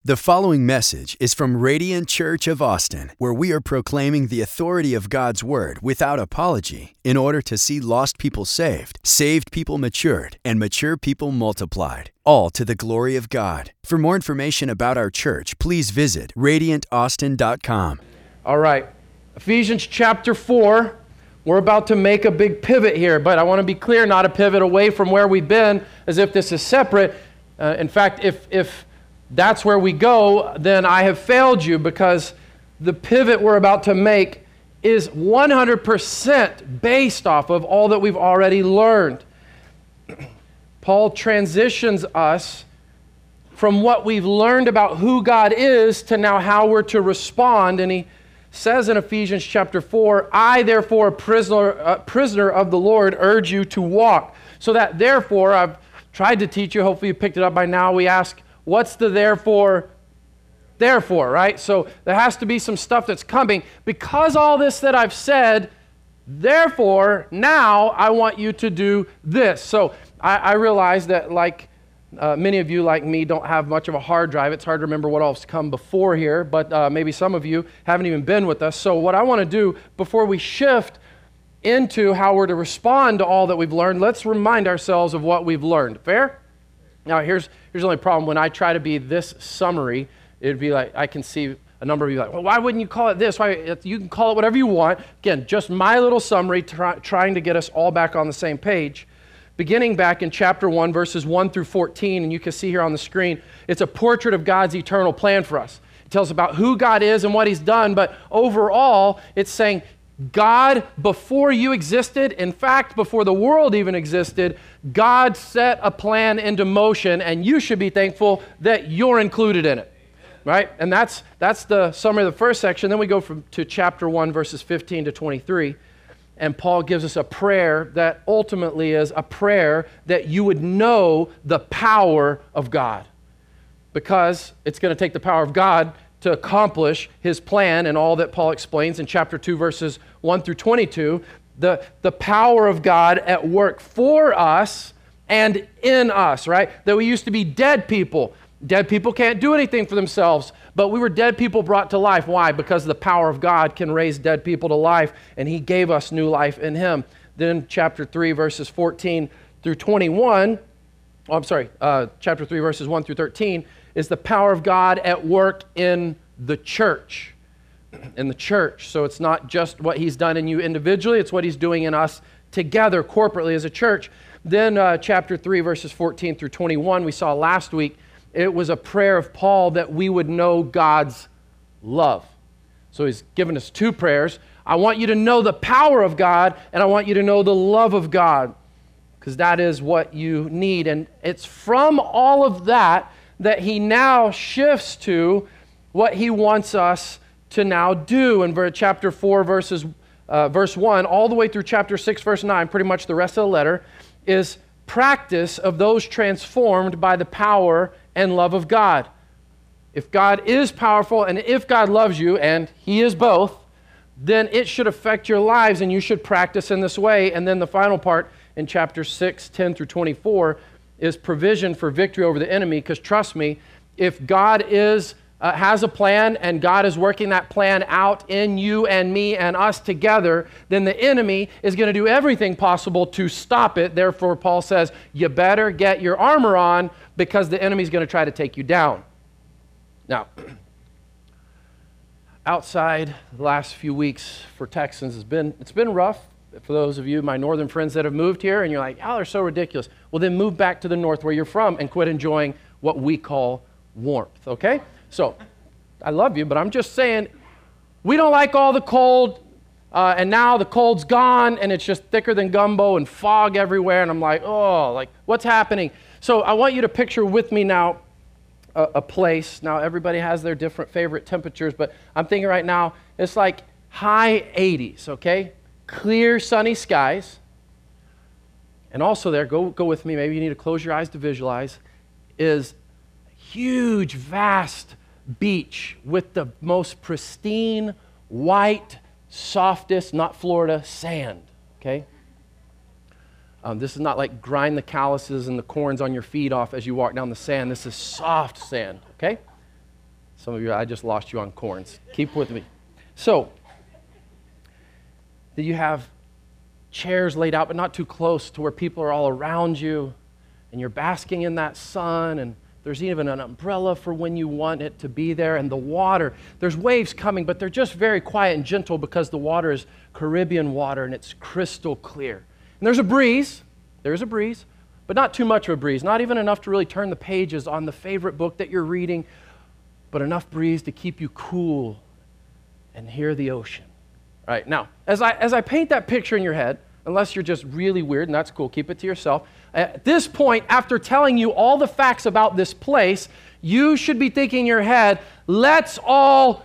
The following message is from Radiant Church of Austin, where we are proclaiming the authority of God's Word without apology in order to see lost people saved, saved people matured, and mature people multiplied, all to the glory of God. For more information about our church, please visit radiantaustin.com. All right, Ephesians chapter 4. We're about to make a big pivot here, but I want to be clear, not a pivot away from where we've been, as if this is separate. In fact, if that's where we go, then I have failed you, because the pivot we're about to make is 100% based off of all that we've already learned. Paul transitions us from what we've learned about who God is to now how we're to respond, and he says in Ephesians chapter 4, I therefore, a prisoner of the Lord, urge you to walk. So that therefore, I've tried to teach you, hopefully you picked it up by now, we ask, what's the therefore, right? So there has to be some stuff that's coming. Because all this that I've said, therefore, now I want you to do this. So I realize that many of you, like me, don't have much of a hard drive. It's hard to remember what all's come before here, but maybe some of you haven't even been with us. So what I want to do before we shift into how we're to respond to all that we've learned, let's remind ourselves of what we've learned. Fair? Now, here's the only problem. When I try to be this summary, it'd be like, I can see a number of you like, well, why wouldn't you call it this? Why, you can call it whatever you want. Again, just my little summary, trying to get us all back on the same page. Beginning back in chapter 1, verses 1 through 14, and you can see here on the screen, it's a portrait of God's eternal plan for us. It tells about who God is and what He's done, but overall, it's saying, God, before you existed, in fact, before the world even existed, God set a plan into motion, and you should be thankful that you're included in it, right? And that's the summary of the first section. Then we go to chapter 1, verses 15 to 23, and Paul gives us a prayer that ultimately is a prayer that you would know the power of God, because it's going to take the power of God to accomplish His plan and all that Paul explains in chapter 2, verses 1 through 22, the power of God at work for us and in us, right? That we used to be dead people. Dead people can't do anything for themselves, but we were dead people brought to life. Why? Because the power of God can raise dead people to life, and He gave us new life in Him. Then chapter 3, verses 14 through 21, chapter 3, verses 1 through 13, is the power of God at work in the church. In the church. So it's not just what He's done in you individually, it's what He's doing in us together, corporately as a church. Then chapter 3, verses 14 through 21, we saw last week, it was a prayer of Paul that we would know God's love. So he's given us two prayers. I want you to know the power of God, and I want you to know the love of God, because that is what you need. And it's from all of that he now shifts to what he wants us to now do. In chapter 4, verse 1, all the way through chapter 6, verse 9, pretty much the rest of the letter, is practice of those transformed by the power and love of God. If God is powerful and if God loves you, and He is both, then it should affect your lives, and you should practice in this way. And then the final part in chapter 6, 10 through 24, is provision for victory over the enemy, because trust me, if God has a plan and God is working that plan out in you and me and us together, then the enemy is going to do everything possible to stop it. Therefore, Paul says, you better get your armor on, because the enemy is going to try to take you down. Now, outside the last few weeks for Texans, it's been rough. For those of you, my northern friends that have moved here, and you're like, oh, they're so ridiculous. Well, then move back to the north where you're from and quit enjoying what we call warmth, okay? So, I love you, but I'm just saying, we don't like all the cold, and now the cold's gone, and it's just thicker than gumbo and fog everywhere, and I'm like, oh, what's happening? So I want you to picture with me now a place. Now, everybody has their different favorite temperatures, but I'm thinking right now, it's like high 80s, okay? Clear, sunny skies. And also there, go with me, maybe you need to close your eyes to visualize, is huge, vast beach with the most pristine, white, softest, not Florida, sand, okay? This is not like grind the calluses and the corns on your feet off as you walk down the sand. This is soft sand, okay? Some of you, I just lost you on corns. Keep with me. So, that you have chairs laid out, but not too close to where people are all around you, and you're basking in that sun, and there's even an umbrella for when you want it to be there, and the water, there's waves coming, but they're just very quiet and gentle because the water is Caribbean water, and it's crystal clear. And there's a breeze, but not too much of a breeze, not even enough to really turn the pages on the favorite book that you're reading, but enough breeze to keep you cool and hear the ocean. All right, now, as I paint that picture in your head, unless you're just really weird, and that's cool, keep it to yourself. At this point, after telling you all the facts about this place, you should be thinking in your head, let's all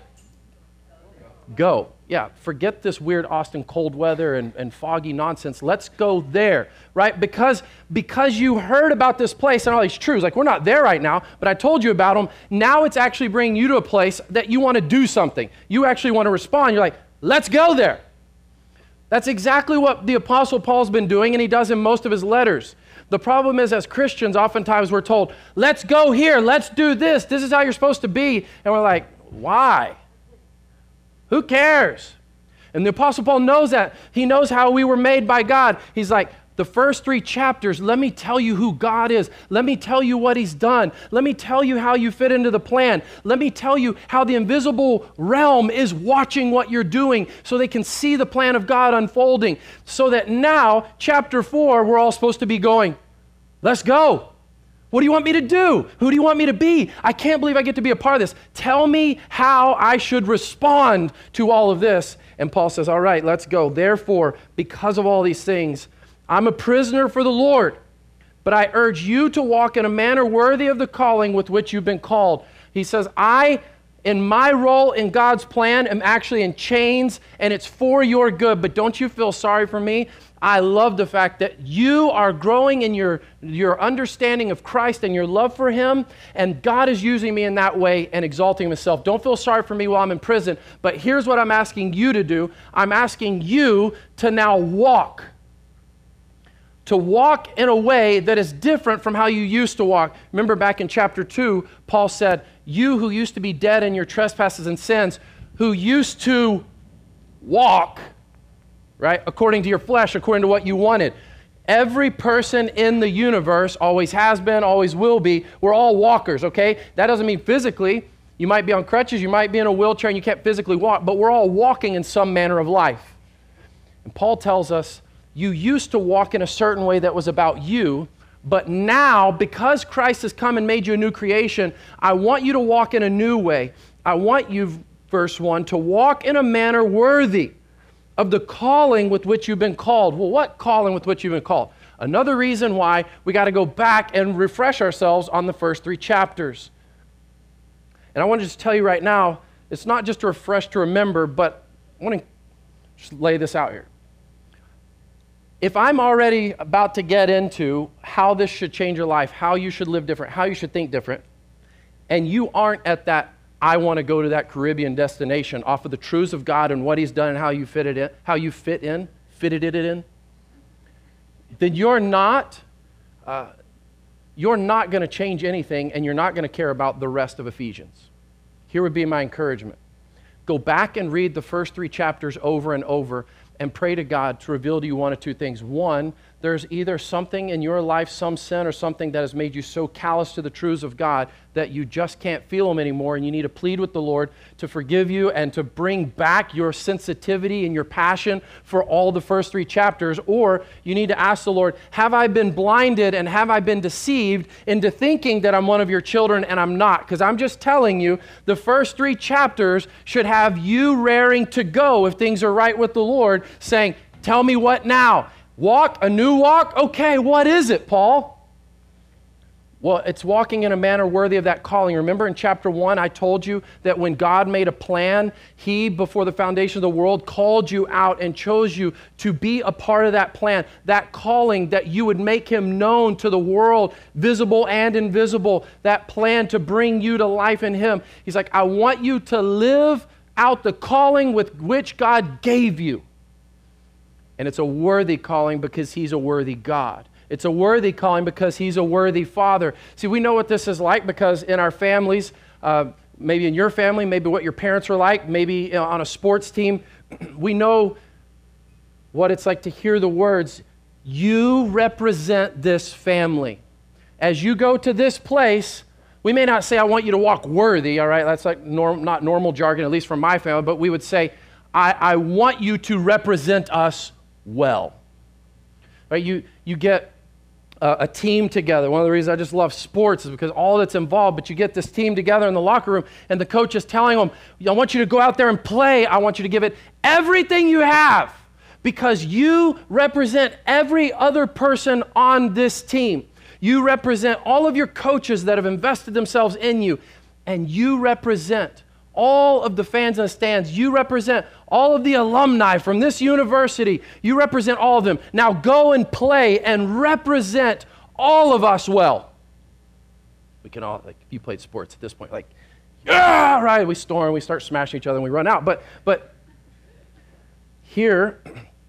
go. Yeah, forget this weird Austin cold weather and foggy nonsense. Let's go there, right? Because you heard about this place and all these truths. Like, we're not there right now, but I told you about them. Now it's actually bringing you to a place that you want to do something. You actually want to respond. You're like, let's go there. That's exactly what the Apostle Paul's been doing, and he does in most of his letters. The problem is, as Christians, oftentimes we're told, let's go here, let's do this, this is how you're supposed to be. And we're like, why? Who cares? And the Apostle Paul knows that. He knows how we were made by God. He's like, the first 3 chapters, let me tell you who God is. Let me tell you what he's done. Let me tell you how you fit into the plan. Let me tell you how the invisible realm is watching what you're doing so they can see the plan of God unfolding. So that now, chapter 4, we're all supposed to be going, let's go. What do you want me to do? Who do you want me to be? I can't believe I get to be a part of this. Tell me how I should respond to all of this. And Paul says, all right, let's go. Therefore, because of all these things, I'm a prisoner for the Lord, but I urge you to walk in a manner worthy of the calling with which you've been called. He says, I, in my role in God's plan, am actually in chains, and it's for your good, but don't you feel sorry for me? I love the fact that you are growing in your understanding of Christ and your love for him, and God is using me in that way and exalting himself. Don't feel sorry for me while I'm in prison, but here's what I'm asking you to do. I'm asking you to now walk in a way that is different from how you used to walk. Remember back in chapter 2, Paul said, you who used to be dead in your trespasses and sins, who used to walk, right, according to your flesh, according to what you wanted. Every person in the universe always has been, always will be. We're all walkers, okay? That doesn't mean physically. You might be on crutches, you might be in a wheelchair, and you can't physically walk, but we're all walking in some manner of life. And Paul tells us, you used to walk in a certain way that was about you, but now, because Christ has come and made you a new creation, I want you to walk in a new way. I want you, verse 1, to walk in a manner worthy of the calling with which you've been called. Well, what calling with which you've been called? Another reason why we got to go back and refresh ourselves on the first 3 chapters. And I want to just tell you right now, it's not just to refresh to remember, but I want to just lay this out here. If I'm already about to get into how this should change your life, how you should live different, how you should think different, and you aren't at that, I want to go to that Caribbean destination off of the truths of God and what he's done and how you fitted it in, then you're not going to change anything, and you're not going to care about the rest of Ephesians. Here would be my encouragement. Go back and read the first 3 chapters over and over and pray to God to reveal to you one of 2 things. One, there's either something in your life, some sin or something that has made you so callous to the truths of God that you just can't feel them anymore, and you need to plead with the Lord to forgive you and to bring back your sensitivity and your passion for all the first 3 chapters. Or you need to ask the Lord, have I been blinded and have I been deceived into thinking that I'm one of your children and I'm not? Because I'm just telling you, the first 3 chapters should have you raring to go if things are right with the Lord, saying, tell me what now? Walk, a new walk? Okay, what is it, Paul? Well, it's walking in a manner worthy of that calling. Remember in chapter 1, I told you that when God made a plan, he, before the foundation of the world, called you out and chose you to be a part of that plan, that calling that you would make him known to the world, visible and invisible, that plan to bring you to life in him. He's like, I want you to live out the calling with which God gave you. And it's a worthy calling because he's a worthy God. It's a worthy calling because he's a worthy Father. See, we know what this is like because in our families, maybe in your family, maybe what your parents are like, maybe on a sports team. We know what it's like to hear the words, you represent this family. As you go to this place, we may not say, I want you to walk worthy, all right? That's like not normal jargon, at least from my family, but we would say, I want you to represent us well. Right? You get a team together. One of the reasons I just love sports is because all that's involved, but you get this team together in the locker room, and the coach is telling them, I want you to go out there and play. I want you to give it everything you have because you represent every other person on this team. You represent all of your coaches that have invested themselves in you, and you represent all of the fans in the stands. You represent all of the alumni from this university. You represent all of them. Now go and play and represent all of us well. We can all, like, if you played sports at this point, like, yeah, right, we storm, we start smashing each other, and we run out. But here,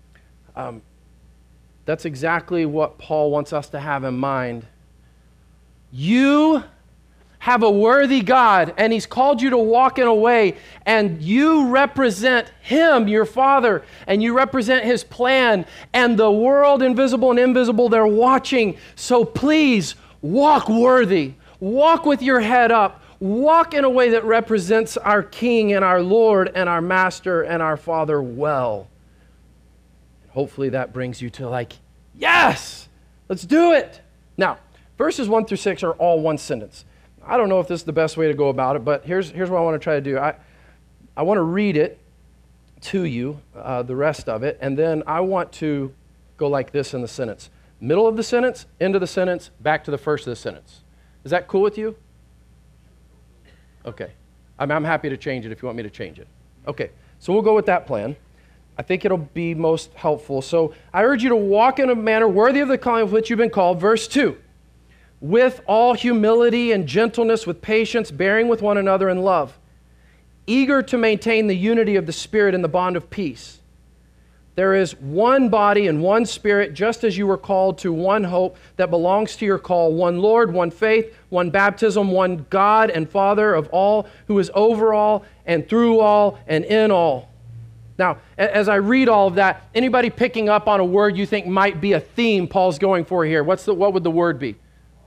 that's exactly what Paul wants us to have in mind. You have a worthy God, and he's called you to walk in a way, and you represent him, your Father, and you represent his plan, and the world, invisible and invisible, they're watching. So please, walk worthy. Walk with your head up. Walk in a way that represents our King and our Lord and our Master and our Father well. Hopefully that brings you to like, yes, let's do it. Now, verses 1 through 6 are all one sentence. I don't know if this is the best way to go about it, but here's what I want to try to do. I want to read it to you, the rest of it, and then I want to go like this in the sentence. Middle of the sentence, end of the sentence, back to the first of the sentence. Is that cool with you? Okay. I'm happy to change it if you want me to change it. Okay, so we'll go with that plan. I think it'll be most helpful. So I urge you to walk in a manner worthy of the calling of which you've been called. Verse 2. With all humility and gentleness, with patience, bearing with one another in love, eager to maintain the unity of the Spirit in the bond of peace. There is one body and one Spirit, just as you were called to one hope that belongs to your call, one Lord, one faith, one baptism, one God and Father of all, who is over all and through all and in all. Now, as I read all of that, anybody picking up on a word you think might be a theme Paul's going for here? What would the word be?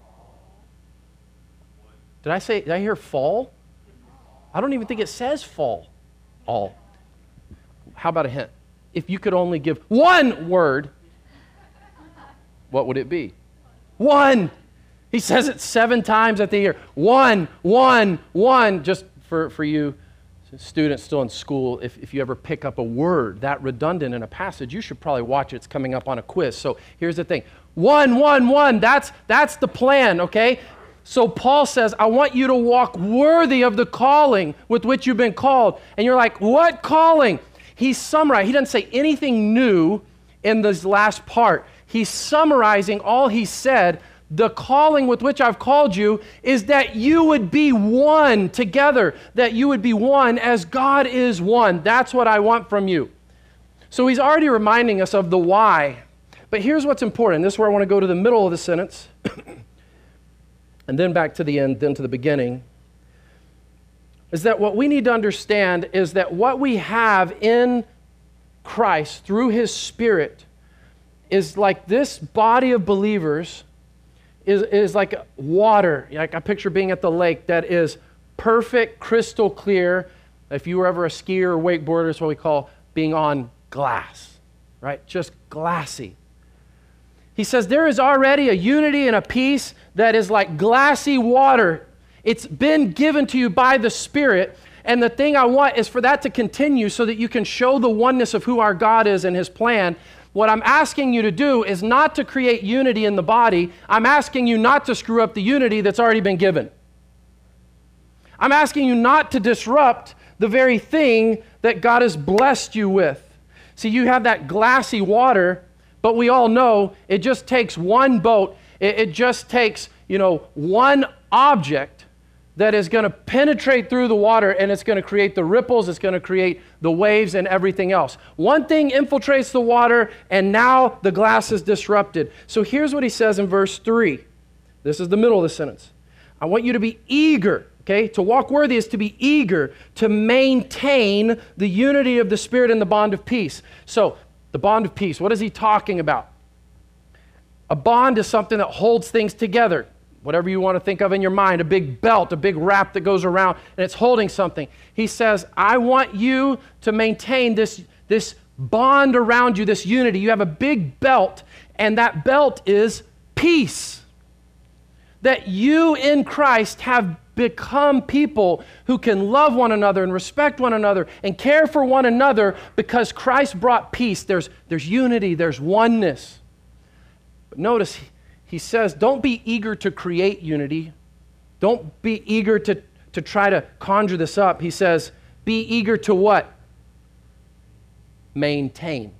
Did I hear fall? I don't even think it says fall. All. How about a hint? If you could only give one word, what would it be? One. He says it 7 times at the year. One. Just for you students still in school, if you ever pick up a word that redundant in a passage, you should probably watch it. It's coming up on a quiz. So here's the thing. One. That's the plan, okay? So Paul says, I want you to walk worthy of the calling with which you've been called. And you're like, what calling? He's summarizing. He doesn't say anything new in this last part. He's summarizing all he said. The calling with which I've called you is that you would be one together, that you would be one as God is one. That's what I want from you. So he's already reminding us of the why. But here's what's important. This is where I want to go to the middle of the sentence. And then back to the end, then to the beginning, is that what we need to understand is that what we have in Christ through his Spirit is like this body of believers is like water. Like I picture being at the lake that is perfect, crystal clear. If you were ever a skier or wakeboarder, it's what we call being on glass, right? Just glassy. He says there is already a unity and a peace that is like glassy water. It's been given to you by the Spirit, and the thing I want is for that to continue so that you can show the oneness of who our God is and his plan. What I'm asking you to do is not to create unity in the body. I'm asking you not to screw up the unity that's already been given. I'm asking you not to disrupt the very thing that God has blessed you with. See, you have that glassy water, but we all know it just takes one boat. It just takes, one object that is going to penetrate through the water, and it's going to create the ripples, it's going to create the waves and everything else. One thing infiltrates the water, and now the glass is disrupted. So here's what he says in verse 3. This is the middle of the sentence. I want you to be eager. Okay? To walk worthy is to be eager to maintain the unity of the Spirit in the bond of peace. So, the bond of peace, what is he talking about? A bond is something that holds things together. Whatever you want to think of in your mind, a big belt, a big wrap that goes around, and it's holding something. He says, I want you to maintain this bond around you, this unity. You have a big belt, and that belt is peace. That you in Christ have become people who can love one another and respect one another and care for one another because Christ brought peace. There's unity, there's oneness. But notice, he says, don't be eager to create unity. Don't be eager to try to conjure this up. He says, be eager to what? Maintain.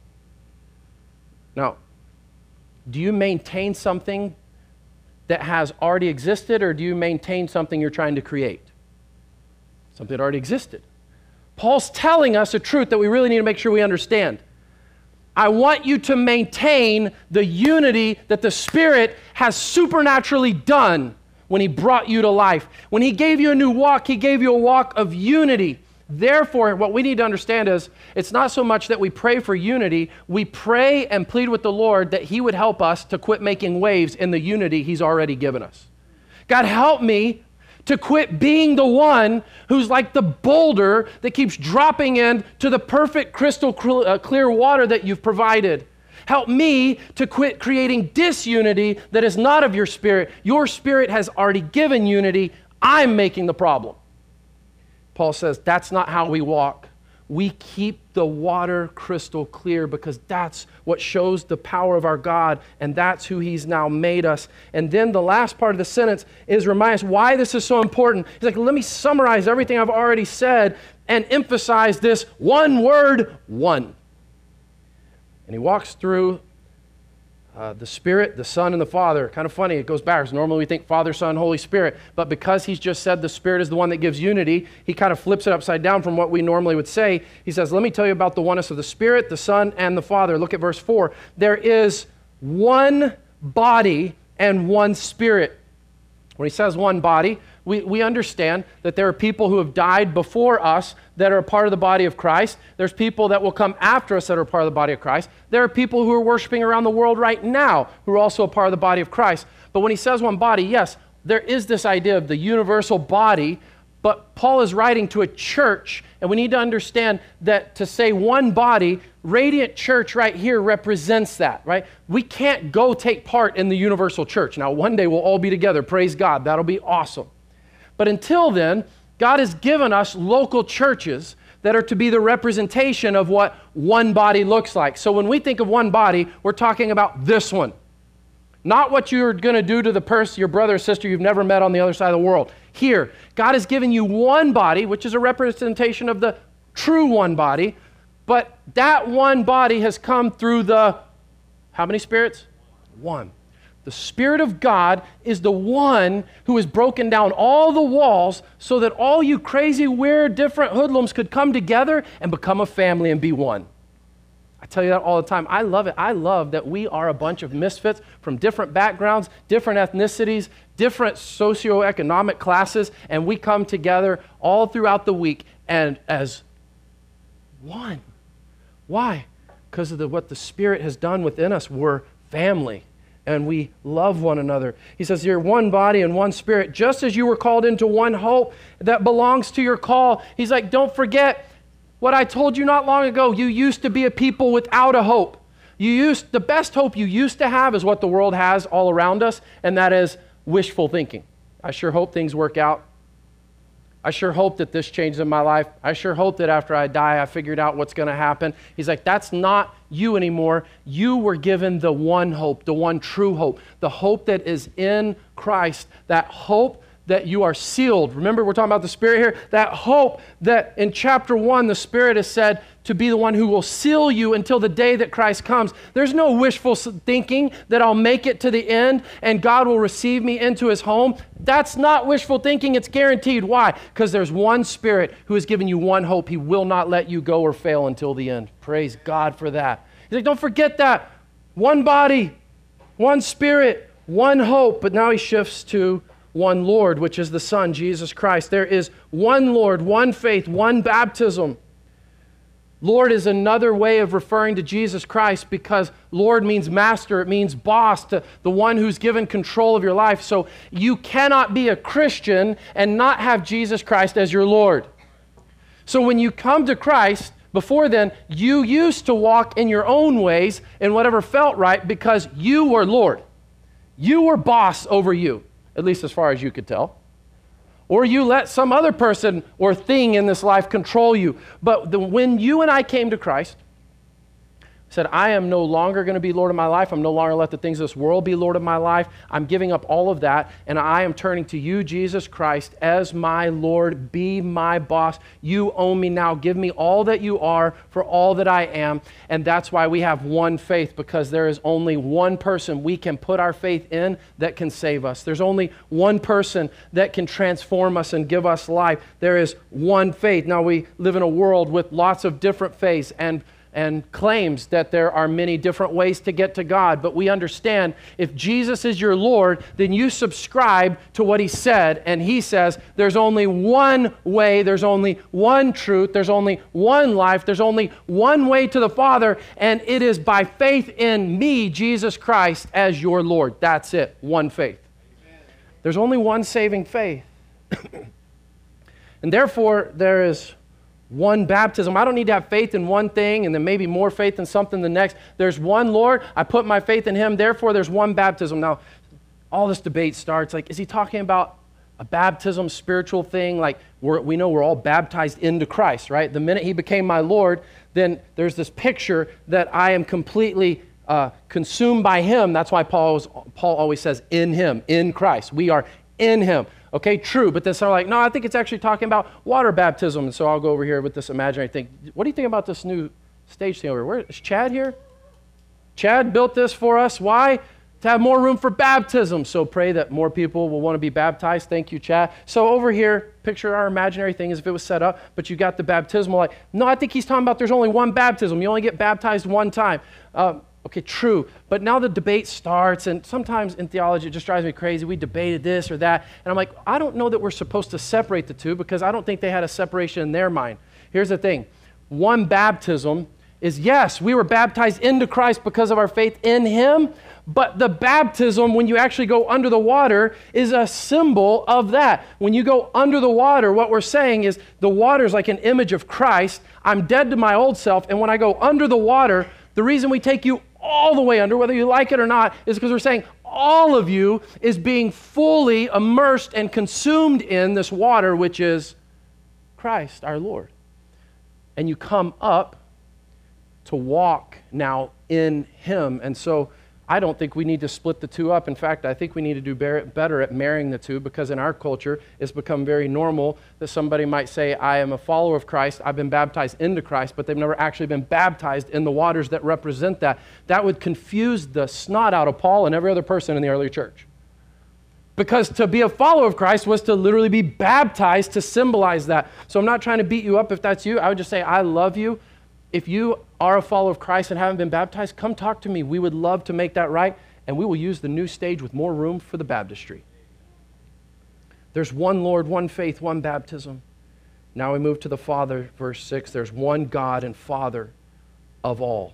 Now, do you maintain something that has already existed, or do you maintain something you're trying to create? Something that already existed. Paul's telling us a truth that we really need to make sure we understand. I want you to maintain the unity that the Spirit has supernaturally done when he brought you to life. When he gave you a new walk, he gave you a walk of unity. Therefore, what we need to understand is it's not so much that we pray for unity, we pray and plead with the Lord that he would help us to quit making waves in the unity he's already given us. God, help me to quit being the one who's like the boulder that keeps dropping in to the perfect crystal clear water that you've provided. Help me to quit creating disunity that is not of your Spirit. Your Spirit has already given unity. I'm making the problem. Paul says that's not how we walk. We keep the water crystal clear because that's what shows the power of our God, and that's who he's now made us. And then the last part of the sentence is remind us why this is so important. He's like, let me summarize everything I've already said and emphasize this one word, one. And he walks through the Spirit, the Son, and the Father. Kind of funny, it goes backwards. Normally we think Father, Son, Holy Spirit, but because he's just said the Spirit is the one that gives unity, he kind of flips it upside down from what we normally would say. He says, let me tell you about the oneness of the Spirit, the Son, and the Father. Look at verse 4. There is one body and one Spirit. When he says one body, we understand that there are people who have died before us that are a part of the body of Christ. There's people that will come after us that are a part of the body of Christ. There are people who are worshiping around the world right now who are also a part of the body of Christ. But when he says one body, yes, there is this idea of the universal body, but Paul is writing to a church, and we need to understand that to say one body, Radiant Church right here represents that, right? We can't go take part in the universal church. Now, one day we'll all be together. Praise God. That'll be awesome. But until then, God has given us local churches that are to be the representation of what one body looks like. So when we think of one body, we're talking about this one. Not what you're going to do to the person, your brother or sister you've never met on the other side of the world. Here, God has given you one body, which is a representation of the true one body, but that one body has come through the, how many spirits? One. The Spirit of God is the one who has broken down all the walls so that all you crazy, weird, different hoodlums could come together and become a family and be one. I tell you that all the time. I love it. I love that we are a bunch of misfits from different backgrounds, different ethnicities, different socioeconomic classes, and we come together all throughout the week and as one. Why? Because of what the Spirit has done within us. We're family. And we love one another. He says, you're one body and one Spirit, just as you were called into one hope that belongs to your call. He's like, don't forget what I told you not long ago. You used to be a people without a hope. The best hope you used to have is what the world has all around us, and that is wishful thinking. I sure hope things work out. I sure hope that this changes in my life. I sure hope that after I die, I figured out what's going to happen. He's like, that's not you anymore. You were given the one hope, the one true hope, the hope that is in Christ, that hope that you are sealed. Remember, we're talking about the Spirit here. That hope that in chapter 1, the Spirit has said to be the one who will seal you until the day that Christ comes. There's no wishful thinking that I'll make it to the end and God will receive me into his home. That's not wishful thinking. It's guaranteed. Why? Because there's one Spirit who has given you one hope. He will not let you go or fail until the end. Praise God for that. He's like, don't forget that. One body, one Spirit, one hope. But now he shifts to one Lord, which is the Son, Jesus Christ. There is one Lord, one faith, one baptism. Lord is another way of referring to Jesus Christ because Lord means master, it means boss, the one who's given control of your life. So you cannot be a Christian and not have Jesus Christ as your Lord. So when you come to Christ, before then, you used to walk in your own ways in whatever felt right because you were Lord. You were boss over you, at least as far as you could tell. Or you let some other person or thing in this life control you. But when you and I came to Christ, said, I am no longer going to be Lord of my life. I'm no longer let the things of this world be Lord of my life. I'm giving up all of that, and I am turning to you, Jesus Christ, as my Lord. Be my boss. You own me now. Give me all that you are for all that I am. And that's why we have one faith, because there is only one person we can put our faith in that can save us. There's only one person that can transform us and give us life. There is one faith. Now, we live in a world with lots of different faiths and claims that there are many different ways to get to God. But we understand if Jesus is your Lord, then you subscribe to what He said. And He says there's only one way, there's only one truth, there's only one life, there's only one way to the Father, and it is by faith in me, Jesus Christ, as your Lord. That's it, one faith. Amen. There's only one saving faith. And therefore, there is one baptism. I don't need to have faith in one thing and then maybe more faith in something the next. There's one Lord. I put my faith in Him. Therefore, there's one baptism. Now, all this debate starts like, is he talking about a baptism, spiritual thing? Like we know we're all baptized into Christ, right? The minute He became my Lord, then there's this picture that I am completely consumed by Him. That's why Paul always says in Him, in Christ. We are in Him. Okay, true, but then some are like, no, I think it's actually talking about water baptism. And so I'll go over here with this imaginary thing. What do you think about this new stage thing over here? Where is Chad here? Chad built this for us. Why? To have more room for baptism. So pray that more people will want to be baptized. Thank you, Chad. So over here, picture our imaginary thing as if it was set up, but you got the baptismal. Like, no, I think he's talking about there's only one baptism. You only get baptized one time. Okay, true. But now the debate starts, and sometimes in theology it just drives me crazy. We debated this or that, and I'm like, I don't know that we're supposed to separate the two because I don't think they had a separation in their mind. Here's the thing. One baptism is, yes, we were baptized into Christ because of our faith in Him, but the baptism, when you actually go under the water, is a symbol of that. When you go under the water, what we're saying is the water is like an image of Christ. I'm dead to my old self, and when I go under the water, the reason we take you all the way under, whether you like it or not, is because we're saying all of you is being fully immersed and consumed in this water, which is Christ, our Lord. And you come up to walk now in Him. And so I don't think we need to split the two up. In fact, I think we need to do better at marrying the two, because in our culture, it's become very normal that somebody might say, I am a follower of Christ, I've been baptized into Christ, but they've never actually been baptized in the waters that represent that. That would confuse the snot out of Paul and every other person in the early church. Because to be a follower of Christ was to literally be baptized to symbolize that. So I'm not trying to beat you up if that's you. I would just say, I love you. If you are a follower of Christ and haven't been baptized, come talk to me. We would love to make that right, and we will use the new stage with more room for the baptistry. There's one Lord, one faith, one baptism. Now we move to the Father, verse 6. There's one God and Father of all.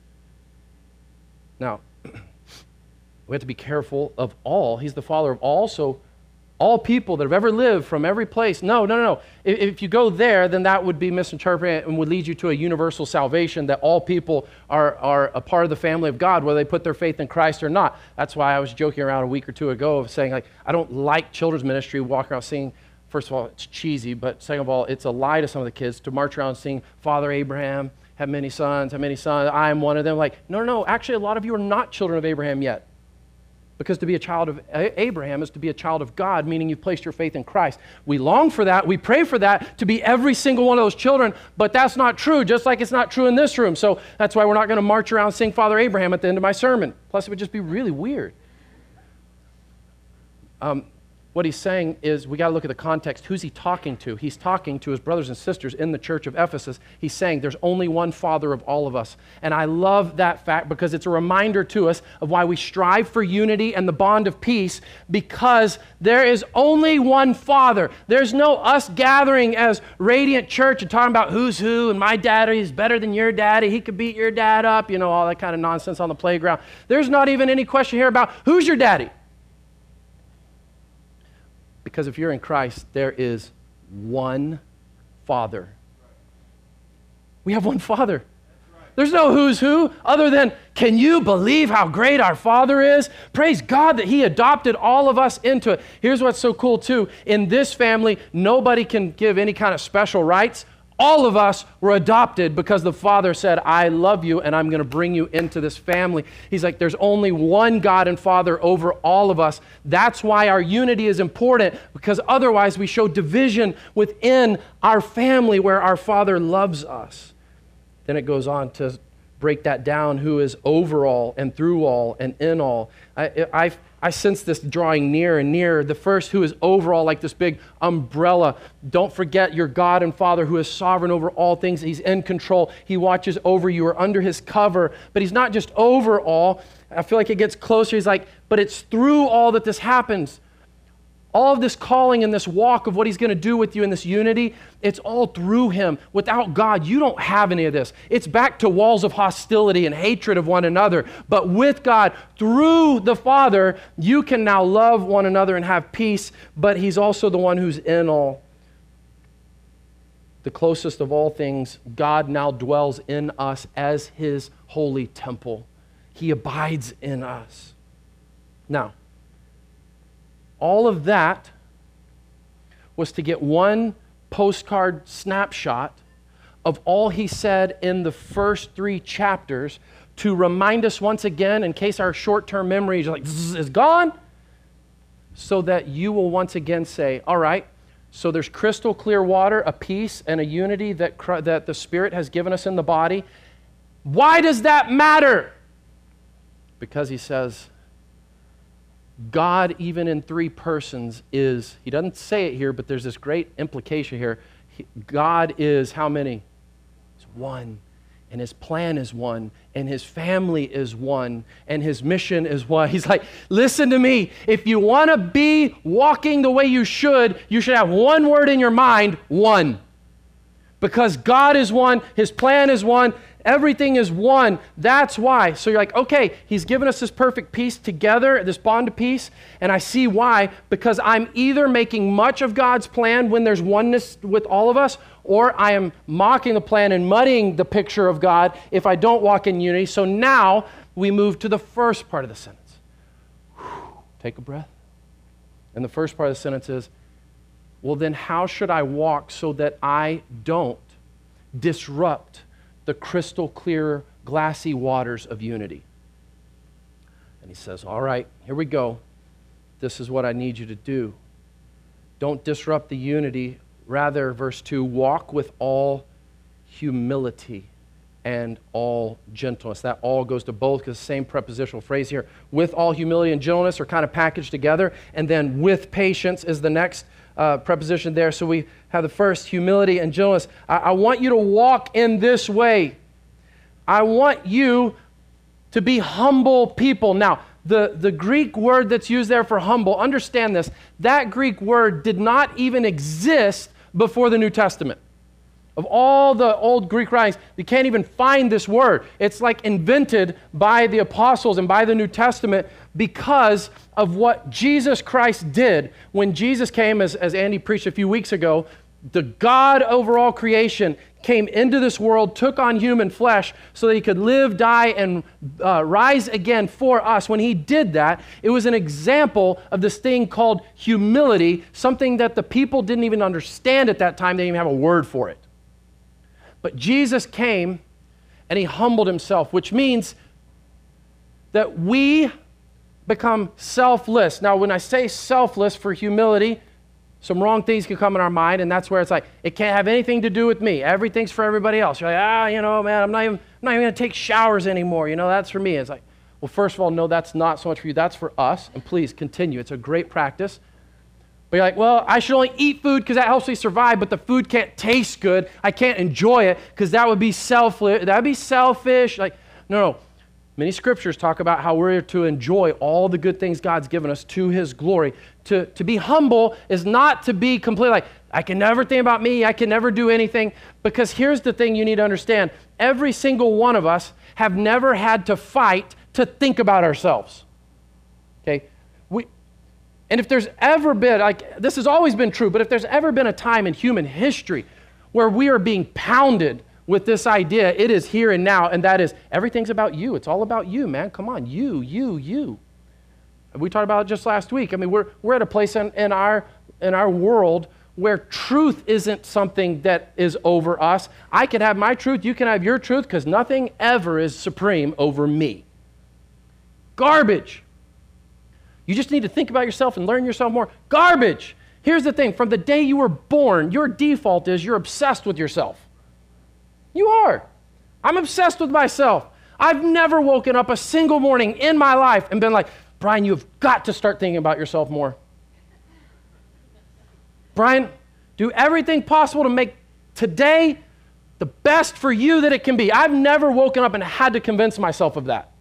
Now, we have to be careful of all. He's the Father of all, so all people that have ever lived from every place. No. If you go there, then that would be misinterpreted and would lead you to a universal salvation, that all people are a part of the family of God, whether they put their faith in Christ or not. That's why I was joking around a week or two ago of saying, like, I don't like children's ministry, walking around singing. First of all, it's cheesy, but second of all, it's a lie to some of the kids to march around singing, Father Abraham had many sons, I am one of them. Like, no, actually a lot of you are not children of Abraham yet. Because to be a child of Abraham is to be a child of God, meaning you've placed your faith in Christ. We long for that. We pray for that to be every single one of those children, but that's not true, just like it's not true in this room. So that's why we're not going to march around and sing Father Abraham at the end of my sermon. Plus, it would just be really weird. what he's saying is we got to look at the context. Who's he talking to? He's talking to his brothers and sisters in the church of Ephesus. He's saying there's only one Father of all of us. And I love that fact because it's a reminder to us of why we strive for unity and the bond of peace, because there is only one Father. There's no us gathering as Radiant Church and talking about who's who and my daddy is better than your daddy. He could beat your dad up, all that kind of nonsense on the playground. There's not even any question here about who's your daddy. Because if you're in Christ, there is one Father. We have one Father. There's no who's who other than, can you believe how great our Father is? Praise God that He adopted all of us into it. Here's what's so cool too. In this family, nobody can give any kind of special rights. All of us were adopted because the Father said, I love you and I'm going to bring you into this family. He's like, there's only one God and Father over all of us. That's why our unity is important, because otherwise we show division within our family where our Father loves us. Then it goes on to break that down, who is over all and through all and in all. I sense this drawing near and near. The first, who is over all, like this big umbrella. Don't forget your God and Father who is sovereign over all things. He's in control. He watches over you. Or under His cover. But He's not just over all. I feel like it gets closer. He's like, but it's through all that this happens. All of this calling and this walk of what He's going to do with you in this unity, it's all through Him. Without God, you don't have any of this. It's back to walls of hostility and hatred of one another. But with God, through the Father, you can now love one another and have peace, but He's also the one who's in all. The closest of all things, God now dwells in us as His holy temple. He abides in us. Now, all of that was to get one postcard snapshot of all He said in the first 3 chapters to remind us once again, in case our short-term memory is gone, so that you will once again say, all right, so there's crystal clear water, a peace, and a unity that the Spirit has given us in the body. Why does that matter? Because He says, God, even in 3 persons, is, He doesn't say it here, but there's this great implication here. God is how many? It's one. And His plan is one. And His family is one. And His mission is one. He's like, listen to me. If you want to be walking the way you should have one word in your mind, one. Because God is one. His plan is one. Everything is one. That's why. So you're like, okay, He's given us this perfect peace together, this bond of peace, and I see why. Because I'm either making much of God's plan when there's oneness with all of us, or I am mocking the plan and muddying the picture of God if I don't walk in unity. So now we move to the first part of the sentence. Take a breath. And the first part of the sentence is, well, then how should I walk so that I don't disrupt the crystal clear, glassy waters of unity? And He says, all right, here we go. This is what I need you to do. Don't disrupt the unity. Rather, verse 2, walk with all humility and all gentleness. That all goes to both because the same prepositional phrase here. With all humility and gentleness are kind of packaged together. And then with patience is the next preposition there. So we have the first, humility and gentleness. I want you to walk in this way. I want you to be humble people. Now, the Greek word that's used there for humble, understand this, that Greek word did not even exist before the New Testament. Of all the old Greek writings, you can't even find this word. It's like invented by the apostles and by the New Testament because of what Jesus Christ did. When Jesus came, as Andy preached a few weeks ago, the God over all creation came into this world, took on human flesh so that He could live, die, and rise again for us. When He did that, it was an example of this thing called humility, something that the people didn't even understand at that time. They didn't even have a word for it. But Jesus came and He humbled Himself, which means that we become selfless. Now, when I say selfless for humility, some wrong things can come in our mind, and that's where it's like, it can't have anything to do with me. Everything's for everybody else. You're like, man, I'm not even going to take showers anymore. That's for me. It's like, well, first of all, no, that's not so much for you. That's for us. And please continue. It's a great practice. But you're like, well, I should only eat food because that helps me survive, but the food can't taste good. I can't enjoy it because that would be selfish. That would be selfish. Like, no. Many scriptures talk about how we're to enjoy all the good things God's given us to His glory. To be humble is not to be completely like, I can never think about me, I can never do anything. Because here's the thing you need to understand. Every single one of us have never had to fight to think about ourselves. Okay? And if there's ever been, like this has always been true, but if there's ever been a time in human history where we are being pounded with this idea, it is here and now, and that is everything's about you. It's all about you, man. Come on, you. We talked about it just last week. I mean, we're at a place in our world where truth isn't something that is over us. I can have my truth, you can have your truth, because nothing ever is supreme over me. Garbage. You just need to think about yourself and learn yourself more. Garbage. Here's the thing. From the day you were born, your default is you're obsessed with yourself. You are. I'm obsessed with myself. I've never woken up a single morning in my life and been like, Brian, you've got to start thinking about yourself more. Brian, do everything possible to make today the best for you that it can be. I've never woken up and had to convince myself of that.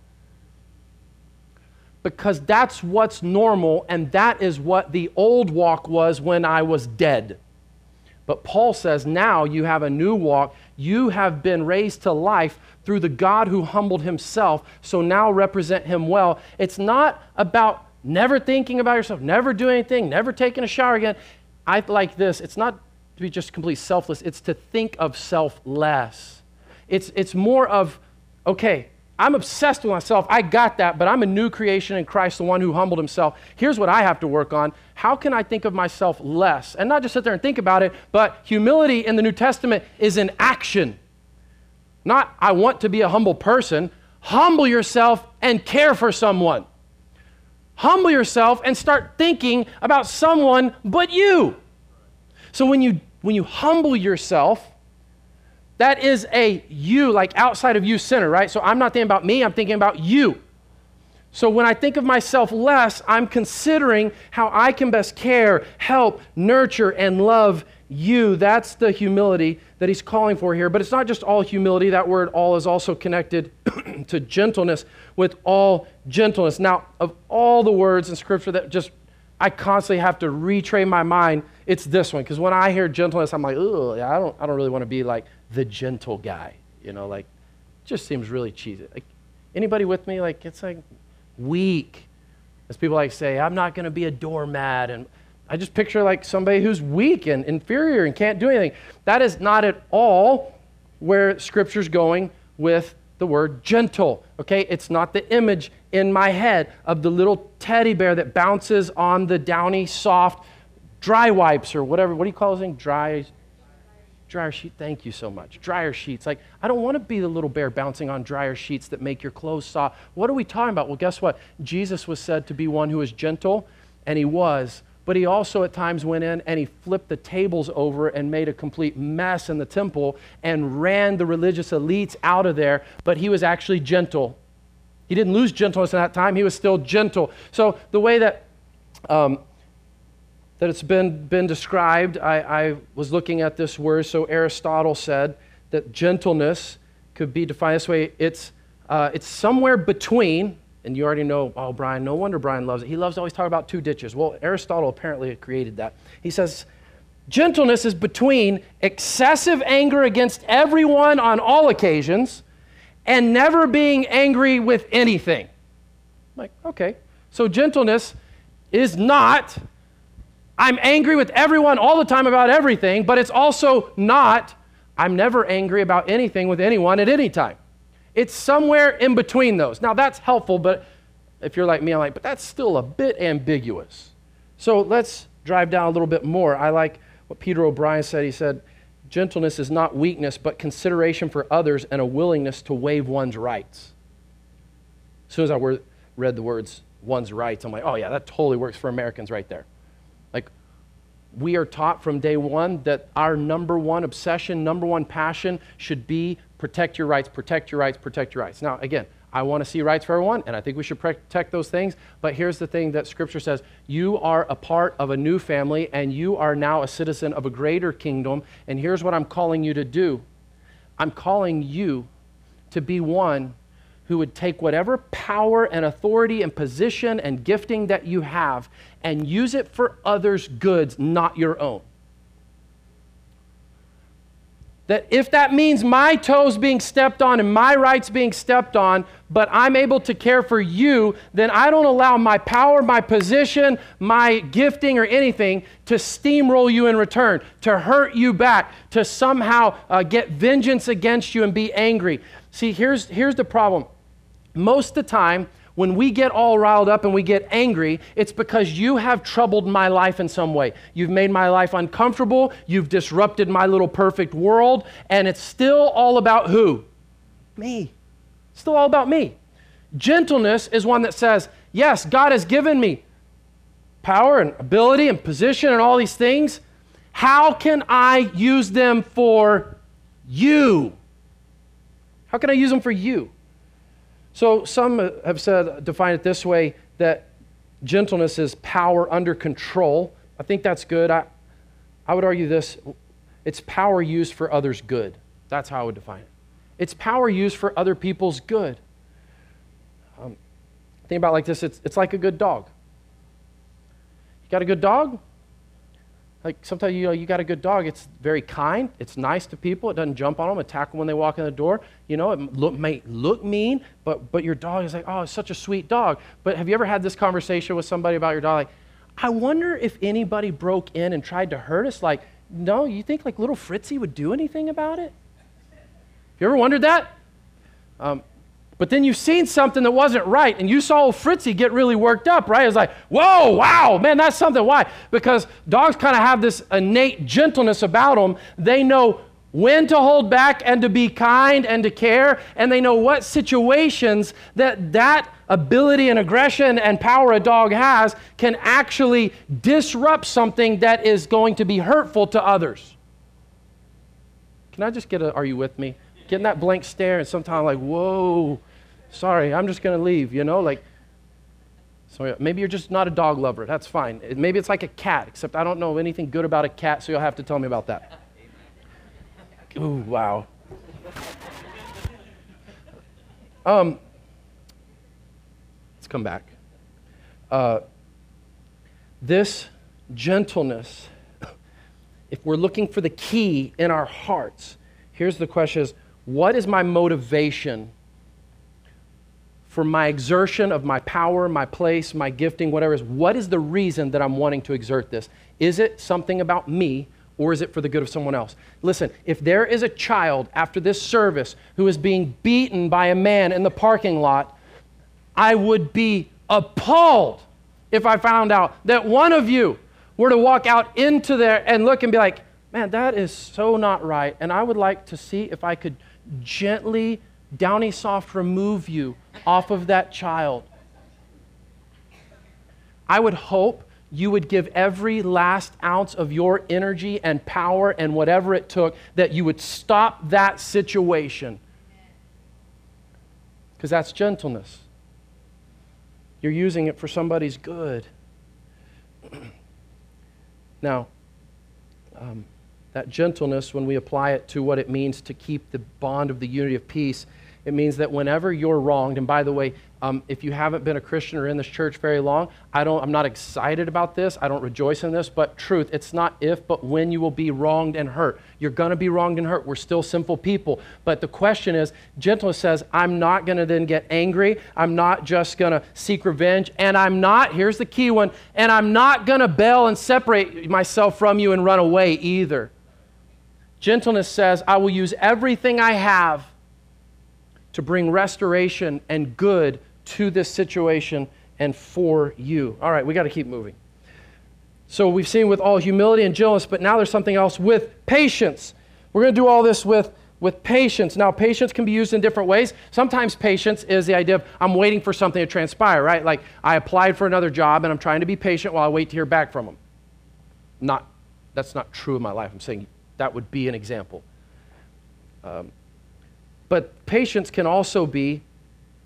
Because that's what's normal, and that is what the old walk was when I was dead. But Paul says, now you have a new walk. You have been raised to life through the God who humbled himself, so now represent him well. It's not about never thinking about yourself, never doing anything, never taking a shower again. I like this. It's not to be just completely selfless. It's to think of self less. It's more of, okay, I'm obsessed with myself. I got that, but I'm a new creation in Christ, the one who humbled himself. Here's what I have to work on. How can I think of myself less? And not just sit there and think about it, but humility in the New Testament is an action. Not, I want to be a humble person. Humble yourself and care for someone. Humble yourself and start thinking about someone but you. So when you humble yourself, that is a you, like outside of you center, right? So I'm not thinking about me, I'm thinking about you. So when I think of myself less, I'm considering how I can best care, help, nurture, and love you. That's the humility that he's calling for here. But it's not just all humility. That word all is also connected to gentleness, with all gentleness. Now, of all the words in Scripture that just I constantly have to retrain my mind, it's this one. Because when I hear gentleness, I'm like, oh, yeah, I don't really want to be like the gentle guy. You know, like, it just seems really cheesy. Like, anybody with me? Like, it's like weak. As people like say, I'm not going to be a doormat. And I just picture like somebody who's weak and inferior and can't do anything. That is not at all where Scripture's going with the word gentle, okay? It's not the image in my head of the little teddy bear that bounces on the downy, soft dry wipes or whatever. What do you call those things? Dryer sheet. Thank you so much. Dryer sheets. Like, I don't want to be the little bear bouncing on dryer sheets that make your clothes soft. What are we talking about? Well, guess what? Jesus was said to be one who was gentle, and he was. But he also at times went in and he flipped the tables over and made a complete mess in the temple and ran the religious elites out of there. But he was actually gentle. He didn't lose gentleness in that time. He was still gentle. So the way that it's been described, I was looking at this word. So Aristotle said that gentleness could be defined this way. It's somewhere between. And you already know, oh, Brian, no wonder Brian loves it. He loves always talking about two ditches. Well, Aristotle apparently created that. He says, gentleness is between excessive anger against everyone on all occasions and never being angry with anything. I'm like, okay. So gentleness is not, I'm angry with everyone all the time about everything, but it's also not, I'm never angry about anything with anyone at any time. It's somewhere in between those. Now, that's helpful, but if you're like me, I'm like, but that's still a bit ambiguous. So let's drive down a little bit more. I like what Peter O'Brien said. He said, gentleness is not weakness, but consideration for others and a willingness to waive one's rights. As soon as I read the words, one's rights, I'm like, oh yeah, that totally works for Americans right there. Like, we are taught from day one that our number one obsession, number one passion should be protect your rights, protect your rights, protect your rights. Now, again, I want to see rights for everyone, and I think we should protect those things. But here's the thing that Scripture says. You are a part of a new family, and you are now a citizen of a greater kingdom. And here's what I'm calling you to do. I'm calling you to be one who would take whatever power and authority and position and gifting that you have and use it for others' goods, not your own. That if that means my toes being stepped on and my rights being stepped on, but I'm able to care for you, then I don't allow my power, my position, my gifting or anything to steamroll you in return, to hurt you back, to somehow get vengeance against you and be angry. See, here's the problem. Most of the time, when we get all riled up and we get angry, it's because you have troubled my life in some way. You've made my life uncomfortable. You've disrupted my little perfect world. And it's still all about who? Me. It's still all about me. Gentleness is one that says, yes, God has given me power and ability and position and all these things. How can I use them for you? How can I use them for you? So some have said, define it this way, that gentleness is power under control. I think that's good. I would argue this, it's power used for others' good. That's how I would define it. It's power used for other people's good. Think about it like this, it's like a good dog. You got a good dog? Like sometimes, you got a good dog, it's very kind, it's nice to people, it doesn't jump on them, attack them when they walk in the door. It may look mean, but your dog is like, oh, it's such a sweet dog. But have you ever had this conversation with somebody about your dog? Like, I wonder if anybody broke in and tried to hurt us. Like, no, you think like little Fritzy would do anything about it? You ever wondered that? But then you've seen something that wasn't right, and you saw old Fritzy get really worked up, right? It's like, whoa, wow, man, that's something. Why? Because dogs kind of have this innate gentleness about them. They know when to hold back and to be kind and to care, and they know what situations that ability and aggression and power a dog has can actually disrupt something that is going to be hurtful to others. Can I just get are you with me? Getting that blank stare, and sometimes like, whoa, sorry, I'm just going to leave, So maybe you're just not a dog lover. That's fine. Maybe it's like a cat, except I don't know anything good about a cat, so you'll have to tell me about that. Ooh, wow. Let's come back. This gentleness, if we're looking for the key in our hearts, here's the question is, what is my motivation for my exertion of my power, my place, my gifting, whatever it is? What is the reason that I'm wanting to exert this? Is it something about me, or is it for the good of someone else? Listen, if there is a child after this service who is being beaten by a man in the parking lot, I would be appalled if I found out that one of you were to walk out into there and look and be like, man, that is so not right, and I would like to see if I could gently, downy soft remove you off of that child. I would hope you would give every last ounce of your energy and power and whatever it took that you would stop that situation. Because that's gentleness. You're using it for somebody's good. Now, that gentleness, when we apply it to what it means to keep the bond of the unity of peace, it means that whenever you're wronged, and by the way, if you haven't been a Christian or in this church very long, I'm not excited about this, I don't rejoice in this, but truth, it's not if, but when you will be wronged and hurt. You're going to be wronged and hurt. We're still sinful people. But the question is, gentleness says, I'm not going to then get angry, I'm not just going to seek revenge, and I'm not, here's the key one, and I'm not going to bail and separate myself from you and run away either. Gentleness says, I will use everything I have to bring restoration and good to this situation and for you. All right, we got to keep moving. So we've seen with all humility and gentleness, but now there's something else with patience. We're going to do all this with patience. Now, patience can be used in different ways. Sometimes patience is the idea of I'm waiting for something to transpire, right? Like I applied for another job and I'm trying to be patient while I wait to hear back from them. That's not true in my life. I'm saying that would be an example. But patience can also be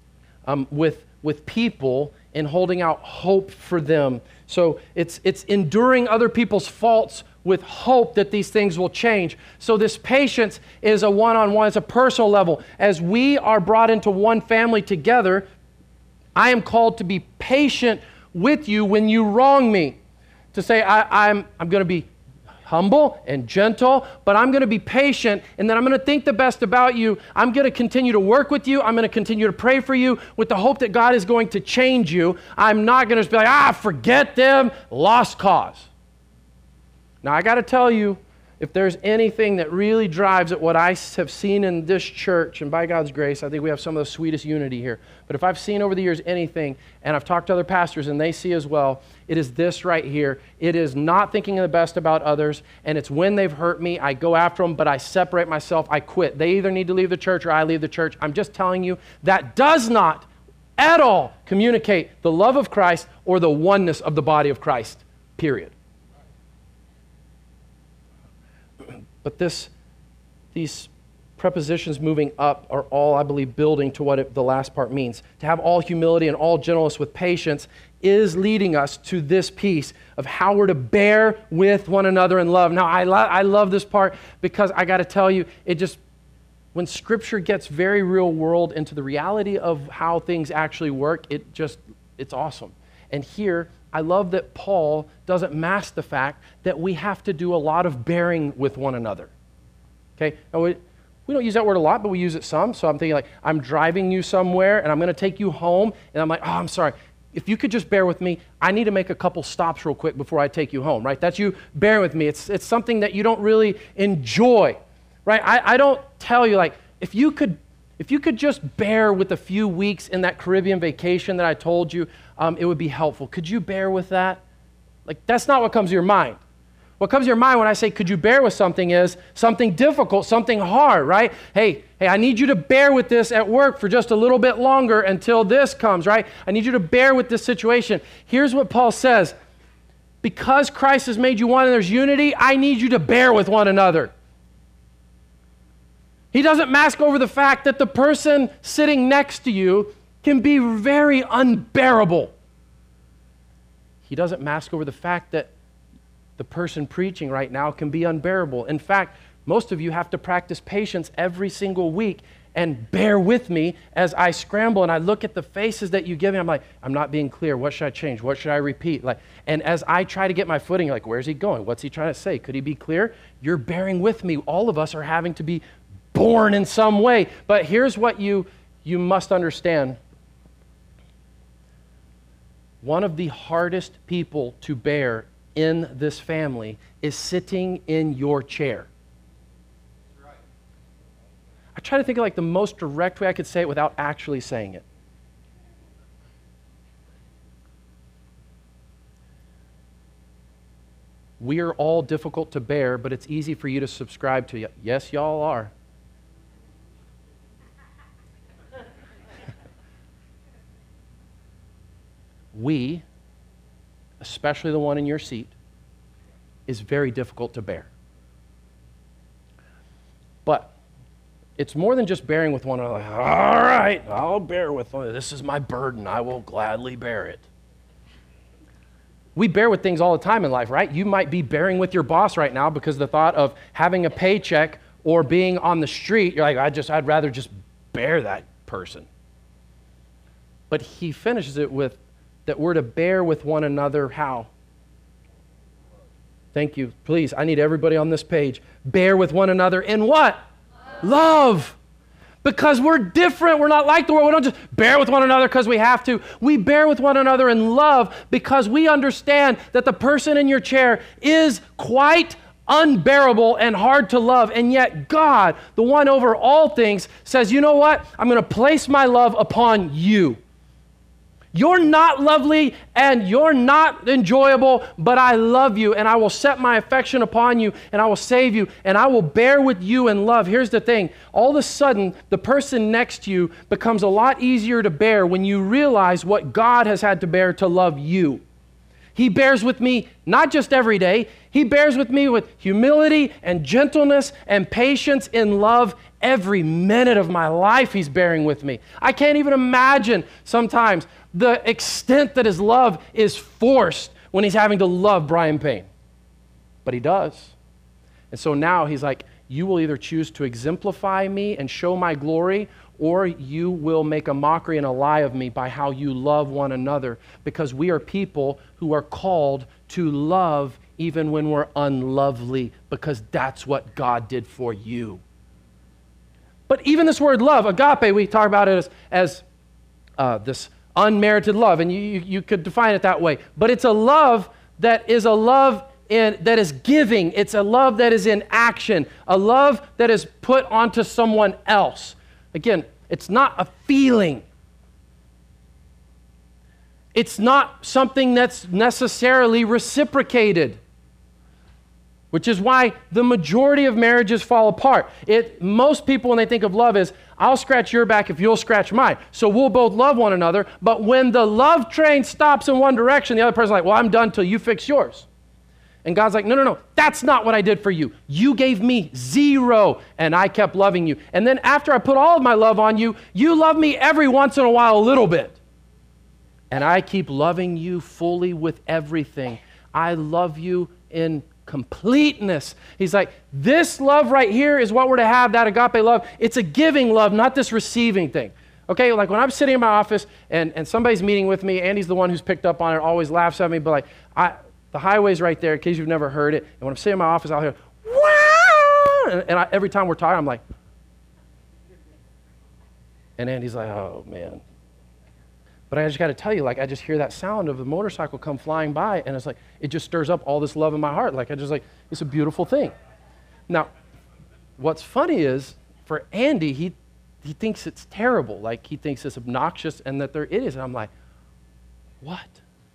with people and holding out hope for them. So it's enduring other people's faults with hope that these things will change. So this patience is a one-on-one, it's a personal level. As we are brought into one family together, I am called to be patient with you when you wrong me. To say, I'm going to be humble and gentle, but I'm going to be patient, and then I'm going to think the best about you. I'm going to continue to work with you. I'm going to continue to pray for you with the hope that God is going to change you. I'm not going to just be like, forget them, lost cause. Now, I got to tell you, if there's anything that really drives at what I have seen in this church, and by God's grace, I think we have some of the sweetest unity here. But if I've seen over the years anything, and I've talked to other pastors and they see as well, it is this right here. It is not thinking the best about others, and it's when they've hurt me, I go after them, but I separate myself, I quit. They either need to leave the church or I leave the church. I'm just telling you, that does not at all communicate the love of Christ or the oneness of the body of Christ, period. But these prepositions moving up are all, I believe, building to what the last part means. To have all humility and all gentleness with patience is leading us to this piece of how we're to bear with one another in love. Now, I love this part because I got to tell you, when Scripture gets very real world into the reality of how things actually work, it's awesome. And here, I love that Paul doesn't mask the fact that we have to do a lot of bearing with one another. Okay? Now, we don't use that word a lot, but we use it some. So I'm thinking like, I'm driving you somewhere and I'm going to take you home. And I'm like, I'm sorry. If you could just bear with me, I need to make a couple stops real quick before I take you home, right? That's you bearing with me. It's something that you don't really enjoy, right? I don't tell you like, if you could just bear with a few weeks in that Caribbean vacation that I told you, it would be helpful. Could you bear with that? Like, that's not what comes to your mind. What comes to your mind when I say, could you bear with something is something difficult, something hard, right? Hey, I need you to bear with this at work for just a little bit longer until this comes, right? I need you to bear with this situation. Here's what Paul says. Because Christ has made you one and there's unity, I need you to bear with one another. He doesn't mask over the fact that the person sitting next to you can be very unbearable. He doesn't mask over the fact that the person preaching right now can be unbearable. In fact, most of you have to practice patience every single week and bear with me as I scramble and I look at the faces that you give me. I'm like, I'm not being clear. What should I change? What should I repeat? And as I try to get my footing, you're like, where's he going? What's he trying to say? Could he be clear? You're bearing with me. All of us are having to be born in some way. But here's what you must understand. One of the hardest people to bear in this family is sitting in your chair. That's right. I try to think of like the most direct way I could say it without actually saying it. We are all difficult to bear, but it's easy for you to subscribe to. Yes, y'all are. We, especially the one in your seat, is very difficult to bear. But it's more than just bearing with one another. Like, all right, I'll bear with one. This is my burden. I will gladly bear it. We bear with things all the time in life, right? You might be bearing with your boss right now because the thought of having a paycheck or being on the street, you're like, I'd rather just bear that person. But he finishes it with that we're to bear with one another. How? Thank you. Please, I need everybody on this page. Bear with one another in what? Love. Because we're different. We're not like the world. We don't just bear with one another because we have to. We bear with one another in love because we understand that the person in your chair is quite unbearable and hard to love. And yet God, the one over all things, says, you know what? I'm going to place my love upon you. You're not lovely and you're not enjoyable, but I love you and I will set my affection upon you and I will save you and I will bear with you in love. Here's the thing. All of a sudden, the person next to you becomes a lot easier to bear when you realize what God has had to bear to love you. He bears with me not just every day, he bears with me with humility and gentleness and patience in love every minute of my life. He's bearing with me. I can't even imagine sometimes the extent that his love is forced when he's having to love Brian Payne. But he does. And so now he's like, you will either choose to exemplify me and show my glory, or you will make a mockery and a lie of me by how you love one another, because we are people who are called to love even when we're unlovely, because that's what God did for you. But even this word love, agape, we talk about it as this unmerited love, and you could define it that way. But it's a love that is a love that is giving. It's a love that is in action, a love that is put onto someone else. Again, it's not a feeling. It's not something that's necessarily reciprocated, which is why the majority of marriages fall apart. Most people, when they think of love, is I'll scratch your back if you'll scratch mine. So we'll both love one another. But when the love train stops in one direction, the other person's like, well, I'm done till you fix yours. And God's like, no, that's not what I did for you. You gave me 0, and I kept loving you. And then after I put all of my love on you, you love me every once in a while a little bit. And I keep loving you fully with everything. I love you in completeness. He's like, this love right here is what we're to have, that agape love. It's a giving love, not this receiving thing. Okay, like when I'm sitting in my office and somebody's meeting with me, Andy's the one who's picked up on it, always laughs at me, but like, the highway's right there, in case you've never heard it. And when I'm sitting in my office, I'll hear, wow! And every time we're talking, I'm like, and Andy's like, oh, man. But I just got to tell you, like, I just hear that sound of the motorcycle come flying by, and it's like, it just stirs up all this love in my heart. Like, it's a beautiful thing. Now, what's funny is, for Andy, he thinks it's terrible. Like, he thinks it's obnoxious and that they're idiots. And I'm like, what?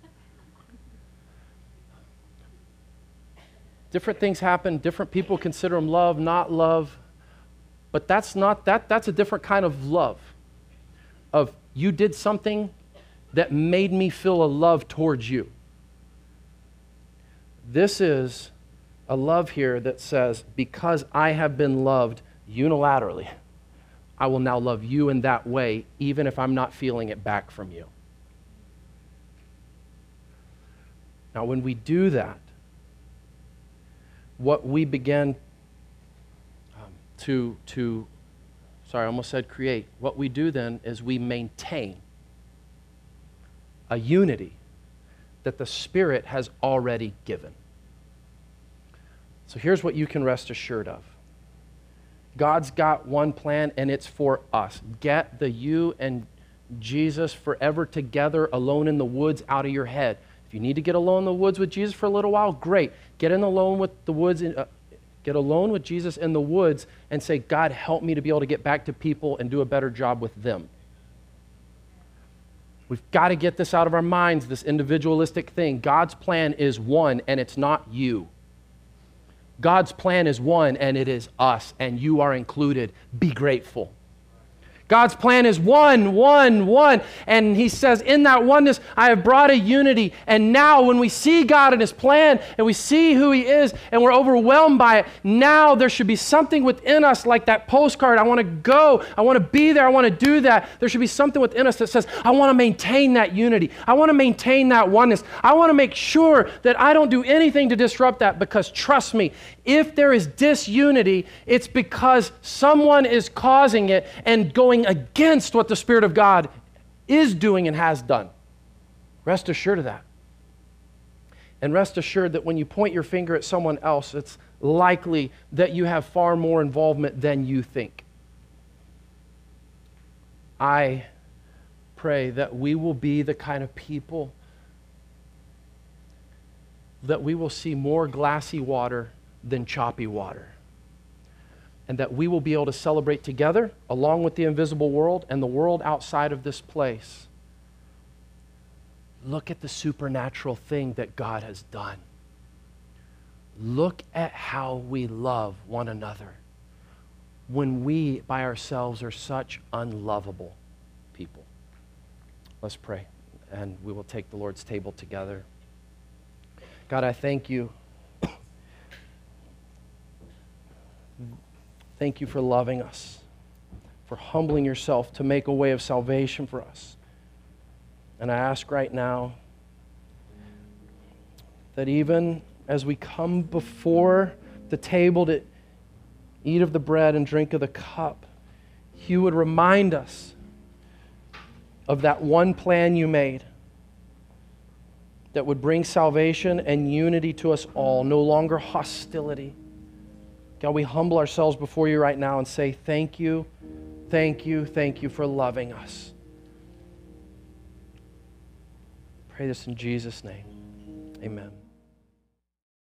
Different things happen. Different people consider them love, not love. But that's a different kind of love. Of you did something that made me feel a love towards you. This is a love here that says, because I have been loved unilaterally, I will now love you in that way, even if I'm not feeling it back from you. Now, when we do that, what we begin I almost said create. What we do then is we maintain a unity that the Spirit has already given. So here's what you can rest assured of. God's got one plan, and it's for us. Get the you and Jesus forever together, alone in the woods, out of your head. If you need to get alone in the woods with Jesus for a little while, great. Get alone with Jesus in the woods and say, God, help me to be able to get back to people and do a better job with them. We've got to get this out of our minds, this individualistic thing. God's plan is one, and it's not you. God's plan is one, and it is us, and you are included. Be grateful. God's plan is one. And he says, in that oneness, I have brought a unity. And now when we see God and his plan, and we see who he is, and we're overwhelmed by it, now there should be something within us like that postcard. I want to go. I want to be there. I want to do that. There should be something within us that says, I want to maintain that unity. I want to maintain that oneness. I want to make sure that I don't do anything to disrupt that, because trust me, if there is disunity, it's because someone is causing it and going against what the Spirit of God is doing and has done. Rest assured of that. And rest assured that when you point your finger at someone else, it's likely that you have far more involvement than you think. I pray that we will be the kind of people that we will see more glassy water than choppy water. And that we will be able to celebrate together, along with the invisible world and the world outside of this place. Look at the supernatural thing that God has done. Look at how we love one another when we, by ourselves, are such unlovable people. Let's pray, and we will take the Lord's table together. God, I thank you. Thank you for loving us, for humbling yourself to make a way of salvation for us. And I ask right now that even as we come before the table to eat of the bread and drink of the cup, you would remind us of that one plan you made that would bring salvation and unity to us all, no longer hostility. God, we humble ourselves before you right now and say thank you, thank you, thank you for loving us. Pray this in Jesus' name. Amen.